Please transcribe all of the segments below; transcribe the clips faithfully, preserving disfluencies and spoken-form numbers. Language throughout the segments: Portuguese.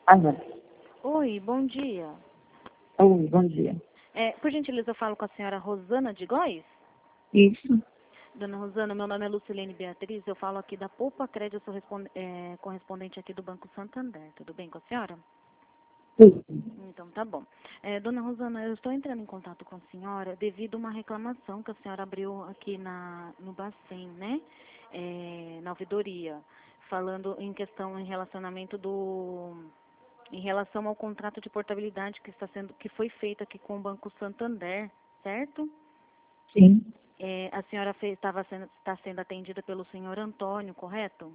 Alô. Oi, bom dia. Oi, bom dia. É, por gentileza, eu falo com a senhora Rosana de Góes? Isso. Dona Rosana, meu nome é Lucilene Beatriz, eu falo aqui da Poupa Crédito, eu sou responde- é, correspondente aqui do Banco Santander. Tudo bem com a senhora? Sim. Então, tá bom. É, Dona Rosana, eu estou entrando em contato com a senhora devido a uma reclamação que a senhora abriu aqui na, no Bacen, né? É, na ouvidoria, falando em questão em relacionamento do... em relação ao contrato de portabilidade que está sendo, que foi feito aqui com o Banco Santander, certo? Sim. É, a senhora fez, estava sendo, está sendo atendida pelo senhor Antônio, correto?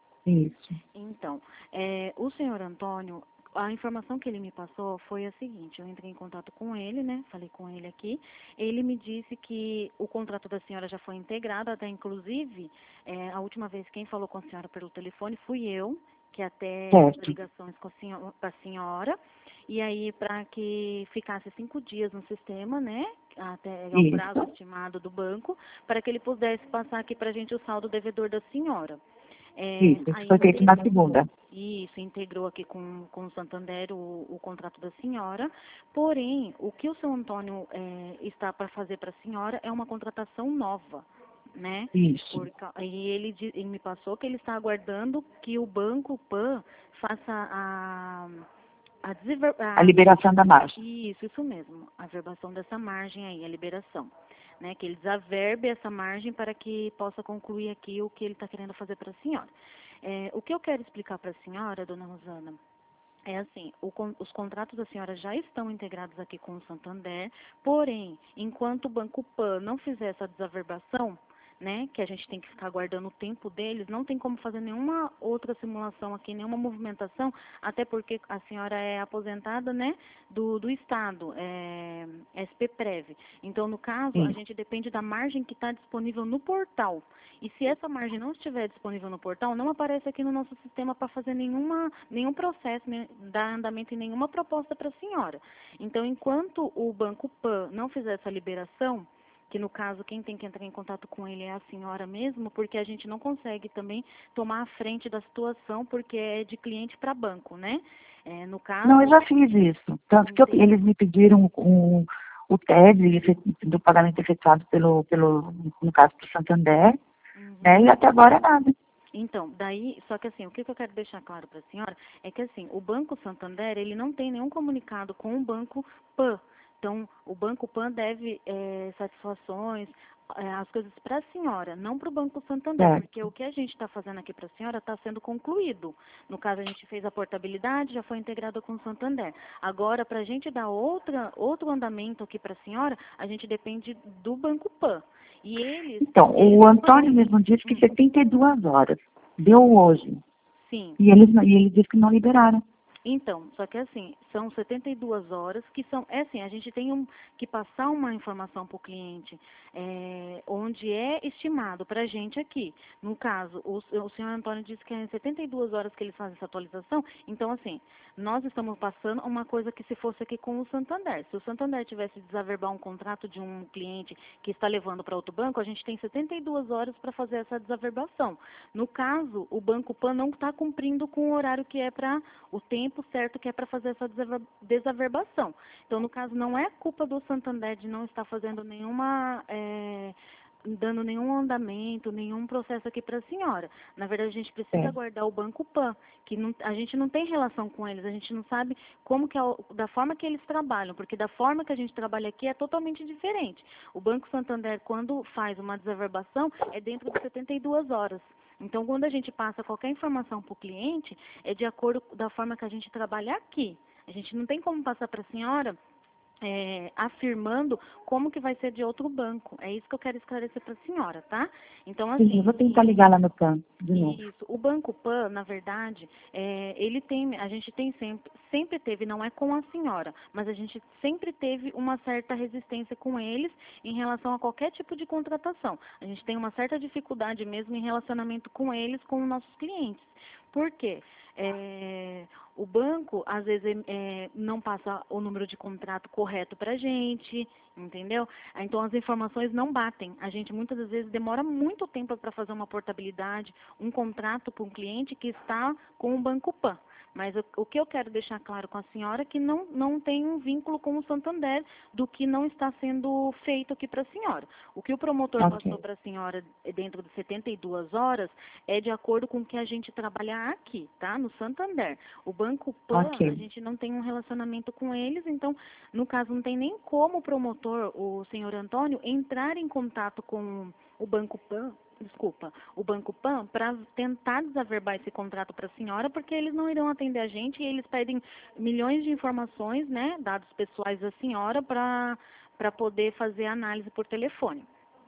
Isso. Então, é, o senhor Antônio, a informação que ele me passou foi a seguinte: eu entrei em contato com ele, né? Falei com ele aqui. Ele me disse que o contrato da senhora já foi integrado, até inclusive, é, a última vez quem falou com a senhora pelo telefone fui eu, que até fiz Certo. ligações com a senhora, com a senhora. E aí, para que ficasse cinco dias no sistema, né? Até o prazo Isso. estimado do banco, para que ele pudesse passar aqui para a gente o saldo devedor da senhora. É, Isso. Isso aí foi feito na segunda. isso, integrou aqui com, com o Santander o, o contrato da senhora. Porém, o que o seu Antônio é, está para fazer para a senhora é uma contratação nova, né? Isso. Por, ca- e ele, di- ele me passou que ele está aguardando que o Banco Pan faça a, a, desenver- A a liberação da margem. isso, isso mesmo, a verbação dessa margem aí, a liberação. Né, que ele desaverbe essa margem para que possa concluir aqui o que ele está querendo fazer para a senhora. É, o que eu quero explicar para a senhora, dona Rosana, é assim, o con- os contratos da senhora já estão integrados aqui com o Santander, porém, enquanto o Banco Pan não fizer essa desaverbação, né, que a gente tem que ficar aguardando o tempo deles, não tem como fazer nenhuma outra simulação aqui, nenhuma movimentação, até porque a senhora é aposentada, né, do, do Estado, é, S P Prev. Então, no caso, a Isso. gente depende da margem que está disponível no portal. E se essa margem não estiver disponível no portal, não aparece aqui no nosso sistema para fazer nenhuma, nenhum processo, né, dar andamento em nenhuma proposta para a senhora. Então, enquanto o Banco Pan não fizer essa liberação, que no caso quem tem que entrar em contato com ele é a senhora mesmo, porque a gente não consegue também tomar a frente da situação, porque é de cliente para banco, né? É, no caso... Não, eu já fiz isso. Tanto que eu- Entendi. eles me pediram um, o T E D efe- do pagamento efetuado pelo, pelo no caso, do Santander, Uhum. né? E até agora nada. Então, daí, só que assim, o que que eu quero deixar claro para a senhora é que assim, o Banco Santander, ele não tem nenhum comunicado com o Banco Pan. Então, o Banco Pan deve eh, satisfações, eh, as coisas para a senhora, não para o Banco Santander, Certo. porque o que a gente está fazendo aqui para a senhora está sendo concluído. No caso, a gente fez a portabilidade, já foi integrada com o Santander. Agora, para a gente dar outra, outro andamento aqui para a senhora, a gente depende do Banco Pan. E eles, Então, eles o Antônio mesmo disse que Hum, setenta e duas horas. Deu hoje. sim. E eles, não- e eles disse que não liberaram. Então, só que assim, são setenta e duas horas que são, é assim, a gente tem um, que passar uma informação para o cliente, é, onde é estimado para a gente aqui. No caso, o, o senhor Antônio disse que é em setenta e duas horas que eles fazem essa atualização, então assim, nós estamos passando uma coisa que se fosse aqui com o Santander. Se o Santander tivesse de desaverbar um contrato de um cliente que está levando para outro banco, a gente tem setenta e duas horas para fazer essa desaverbação. No caso, o Banco Pan não está cumprindo com o horário que é para o tempo certo que é para fazer essa desaver- desaverbação. Então, no caso, não é culpa do Santander de não estar fazendo nenhuma, é, dando nenhum andamento, nenhum processo aqui para a senhora. Na verdade, a gente precisa É. aguardar o Banco Pan, que não, a gente não tem relação com eles, a gente não sabe como que é, o- da forma que eles trabalham, porque da forma que a gente trabalha aqui é totalmente diferente. O Banco Santander, quando faz uma desaverbação, é dentro de setenta e duas horas. Então, quando a gente passa qualquer informação para o cliente, é de acordo da forma que a gente trabalha aqui. A gente não tem como passar para a senhora é, afirmando como que vai ser de outro banco. É isso que eu quero esclarecer para a senhora, tá? Então, Sim, eu assim, vou tentar ligar lá no campo de novo. isso. O Banco Pan, na verdade, é, ele tem, a gente tem sempre, sempre teve, não é com a senhora, mas a gente sempre teve uma certa resistência com eles em relação a qualquer tipo de contratação. A gente tem uma certa dificuldade mesmo em relacionamento com eles, com os nossos clientes. Por quê? É, o banco, às vezes, é, não passa o número de contrato correto para a gente, entendeu? Então, as informações não batem. A gente, muitas das vezes, demora muito tempo para fazer uma portabilidade, um contrato para um cliente que está com o Banco Pan. Mas o, o que eu quero deixar claro com a senhora é que não, não tem um vínculo com o Santander do que não está sendo feito aqui para a senhora. O que o promotor Ok. passou para a senhora dentro de setenta e duas horas é de acordo com o que a gente trabalha aqui, tá? No Santander. O Banco Pan, a Ok. gente não tem um relacionamento com eles, então, no caso, não tem nem como o promotor, o senhor Antônio, entrar em contato com o Banco Pan, desculpa, o Banco Pan, para tentar desaverbar esse contrato para a senhora, porque eles não irão atender a gente e eles pedem milhões de informações, né, dados pessoais da senhora para para poder fazer análise por telefone.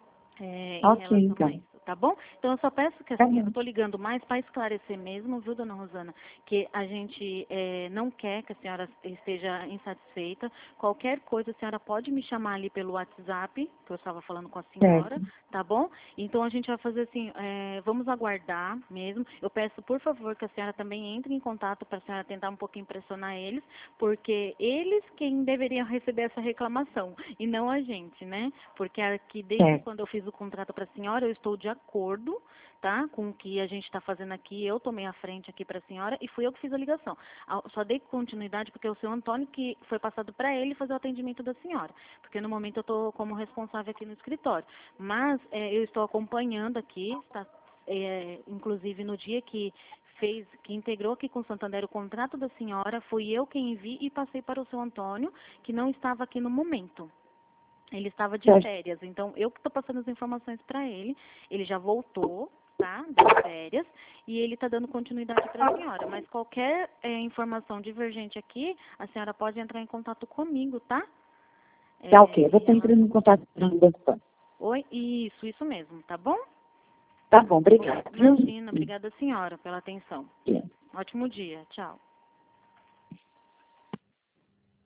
É, em Ok, relação a então. isso, tá bom? Então, eu só peço que Tá assim, eu bom. estou ligando mais para esclarecer mesmo, viu, dona Rosana, que a gente é, não quer que a senhora esteja insatisfeita. Qualquer coisa, a senhora pode me chamar ali pelo WhatsApp, que eu estava falando com a senhora, Certo. tá bom? Então, a gente vai fazer assim, é, vamos aguardar mesmo. Eu peço, por favor, que a senhora também entre em contato para a senhora tentar um pouquinho pressionar eles, porque eles quem deveriam receber essa reclamação, e não a gente, né? Porque aqui, desde Certo. quando eu fiz o contrato para a senhora, eu estou de acordo, tá? Com o que a gente está fazendo aqui. Eu tomei a frente aqui para a senhora e fui eu que fiz a ligação. Ah, só dei continuidade porque é o seu Antônio que foi passado para ele fazer o atendimento da senhora. Porque no momento eu estou como responsável aqui no escritório. Mas é, eu estou acompanhando aqui, tá? É, inclusive no dia que fez, que integrou aqui com o Santander o contrato da senhora, fui eu quem vi e passei para o seu Antônio, que não estava aqui no momento. Ele estava de Certo. férias, então eu que estou passando as informações para ele. Ele já voltou, tá? Das férias, e ele está dando continuidade para a senhora. Mas qualquer é, informação divergente aqui, a senhora pode entrar em contato comigo, tá? Tá É, ok. Eu vou em estar entrando relação... em contato com o Banco Pan. Oi? Isso, isso mesmo, tá bom? Tá bom, Tá bom? obrigada. Viu? Imagina, obrigada, senhora, pela atenção. Sim. Ótimo dia, tchau.